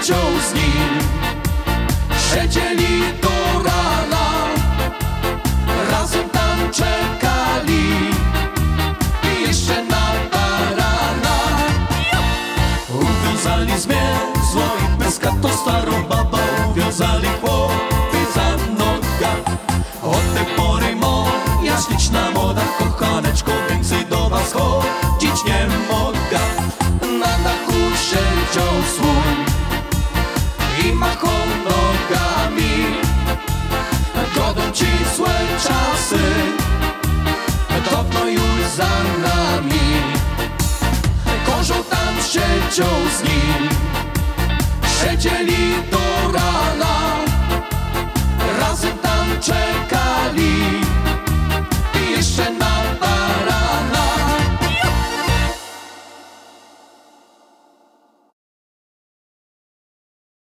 siedział z nim. Siedzieli do rana, razem tam czekali i jeszcze na barana. Uwiązali zmierzło i pyska to starą babą, uwiązali chłopy za noga. Od tej pory moja śliczna młoda kochaneczko, więcej do was chodzić nie mogę. Na dachu siedział słoń i machał nogami. Godą ci złe czasy, dawno już za nami. Kozioł tam siedział z nim.